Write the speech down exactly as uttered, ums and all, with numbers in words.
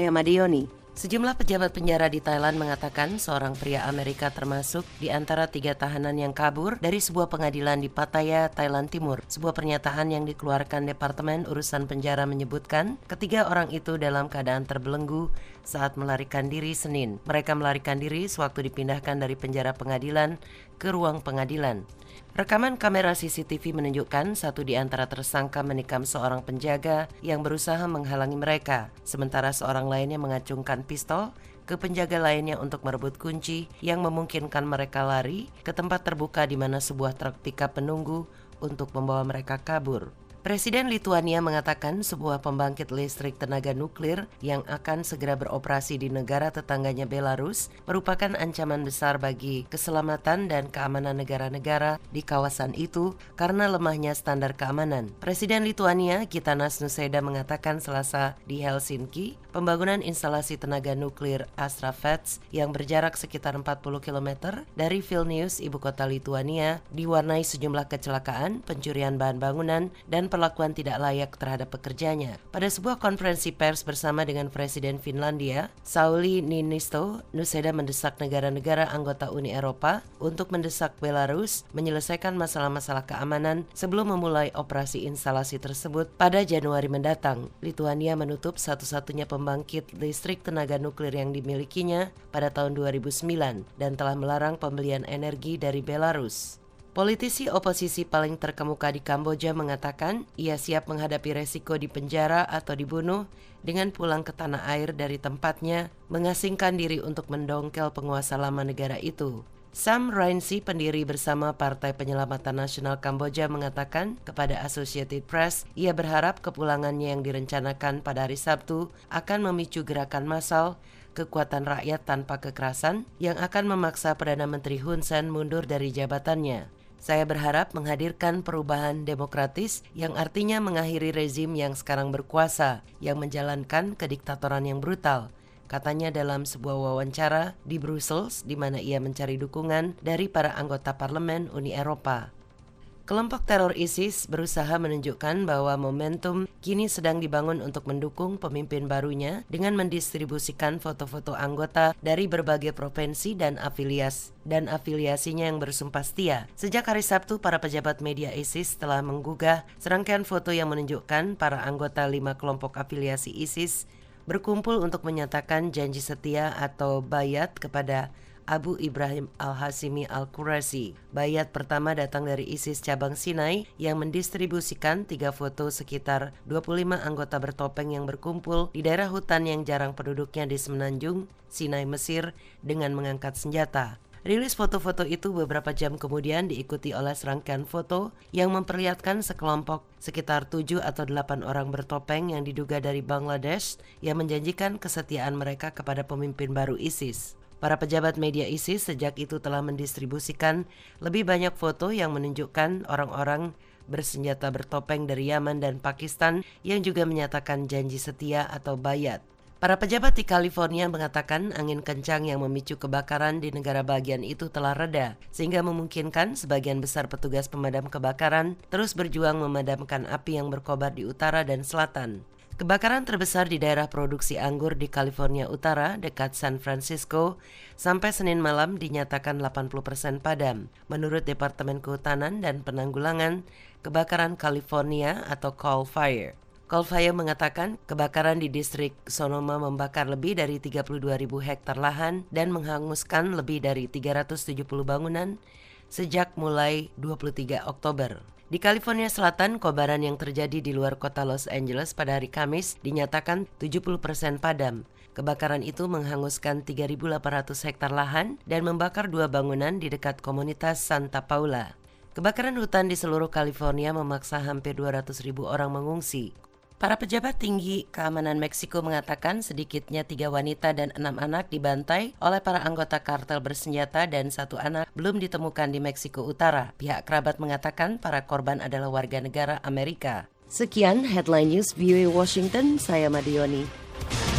saya Madioni. Sejumlah pejabat penjara di Thailand mengatakan seorang pria Amerika termasuk di antara tiga tahanan yang kabur dari sebuah pengadilan di Pattaya, Thailand Timur. Sebuah pernyataan yang dikeluarkan Departemen Urusan Penjara menyebutkan ketiga orang itu dalam keadaan terbelenggu saat melarikan diri Senin. Mereka melarikan diri sewaktu dipindahkan dari penjara pengadilan ke ruang pengadilan. Rekaman kamera C C T V menunjukkan satu di antara tersangka menikam seorang penjaga yang berusaha menghalangi mereka, sementara seorang lainnya mengacungkan pistol ke penjaga lainnya untuk merebut kunci yang memungkinkan mereka lari ke tempat terbuka di mana sebuah truk pickup menunggu untuk membawa mereka kabur. Presiden Lituania mengatakan sebuah pembangkit listrik tenaga nuklir yang akan segera beroperasi di negara tetangganya Belarus merupakan ancaman besar bagi keselamatan dan keamanan negara-negara di kawasan itu karena lemahnya standar keamanan. Presiden Lituania Gitanas Nausėda mengatakan Selasa di Helsinki, pembangunan instalasi tenaga nuklir Astrafets yang berjarak sekitar empat puluh kilometer dari Vilnius, ibu kota Lituania, diwarnai sejumlah kecelakaan, pencurian bahan bangunan, dan perlakuan tidak layak terhadap pekerjanya. Pada sebuah konferensi pers bersama dengan Presiden Finlandia, Sauli Niinisto, Nausėda mendesak negara-negara anggota Uni Eropa untuk mendesak Belarus menyelesaikan masalah-masalah keamanan sebelum memulai operasi instalasi tersebut pada Januari mendatang. Lituania menutup satu-satunya pembangkit listrik tenaga nuklir yang dimilikinya pada tahun dua ribu sembilan dan telah melarang pembelian energi dari Belarus. Politisi oposisi paling terkemuka di Kamboja mengatakan ia siap menghadapi resiko di penjara atau dibunuh dengan pulang ke tanah air dari tempatnya, mengasingkan diri untuk mendongkel penguasa lama negara itu. Sam Rainsy, pendiri bersama Partai Penyelamatan Nasional Kamboja, mengatakan kepada Associated Press ia berharap kepulangannya yang direncanakan pada hari Sabtu akan memicu gerakan massal kekuatan rakyat tanpa kekerasan yang akan memaksa Perdana Menteri Hun Sen mundur dari jabatannya. Saya berharap menghadirkan perubahan demokratis yang artinya mengakhiri rezim yang sekarang berkuasa, yang menjalankan kediktatoran yang brutal, katanya dalam sebuah wawancara di Brussels di mana ia mencari dukungan dari para anggota parlemen Uni Eropa. Kelompok teror ISIS berusaha menunjukkan bahwa momentum kini sedang dibangun untuk mendukung pemimpin barunya dengan mendistribusikan foto-foto anggota dari berbagai provinsi dan afilias dan afiliasinya yang bersumpah setia. Sejak hari Sabtu, para pejabat media ISIS telah menggugah serangkaian foto yang menunjukkan para anggota lima kelompok afiliasi ISIS berkumpul untuk menyatakan janji setia atau bayat kepada Abu Ibrahim al-Hashimi al-Qurasi. Bayat pertama datang dari ISIS cabang Sinai yang mendistribusikan tiga foto sekitar dua puluh lima anggota bertopeng yang berkumpul di daerah hutan yang jarang penduduknya di semenanjung Sinai, Mesir dengan mengangkat senjata. Rilis foto-foto itu beberapa jam kemudian diikuti oleh serangkaian foto yang memperlihatkan sekelompok sekitar tujuh atau delapan orang bertopeng yang diduga dari Bangladesh yang menjanjikan kesetiaan mereka kepada pemimpin baru ISIS. Para pejabat media ISIS sejak itu telah mendistribusikan lebih banyak foto yang menunjukkan orang-orang bersenjata bertopeng dari Yaman dan Pakistan yang juga menyatakan janji setia atau bayat. Para pejabat di California mengatakan angin kencang yang memicu kebakaran di negara bagian itu telah reda, sehingga memungkinkan sebagian besar petugas pemadam kebakaran terus berjuang memadamkan api yang berkobar di utara dan selatan. Kebakaran terbesar di daerah produksi anggur di California Utara dekat San Francisco sampai Senin malam dinyatakan delapan puluh persen padam. Menurut Departemen Kehutanan dan Penanggulangan Kebakaran California atau Cal Fire. Cal Fire mengatakan kebakaran di distrik Sonoma membakar lebih dari tiga puluh dua ribu hektar lahan dan menghanguskan lebih dari tiga ratus tujuh puluh bangunan sejak mulai dua puluh tiga Oktober. Di California Selatan, kobaran yang terjadi di luar kota Los Angeles pada hari Kamis dinyatakan tujuh puluh persen padam. Kebakaran itu menghanguskan tiga ribu delapan ratus hektar lahan dan membakar dua bangunan di dekat komunitas Santa Paula. Kebakaran hutan di seluruh California memaksa hampir dua ratus ribu orang mengungsi. Para pejabat tinggi keamanan Meksiko mengatakan sedikitnya tiga wanita dan enam anak dibantai oleh para anggota kartel bersenjata dan satu anak belum ditemukan di Meksiko Utara. Pihak kerabat mengatakan para korban adalah warga negara Amerika. Sekian Headline News V O A Washington, saya Madioni.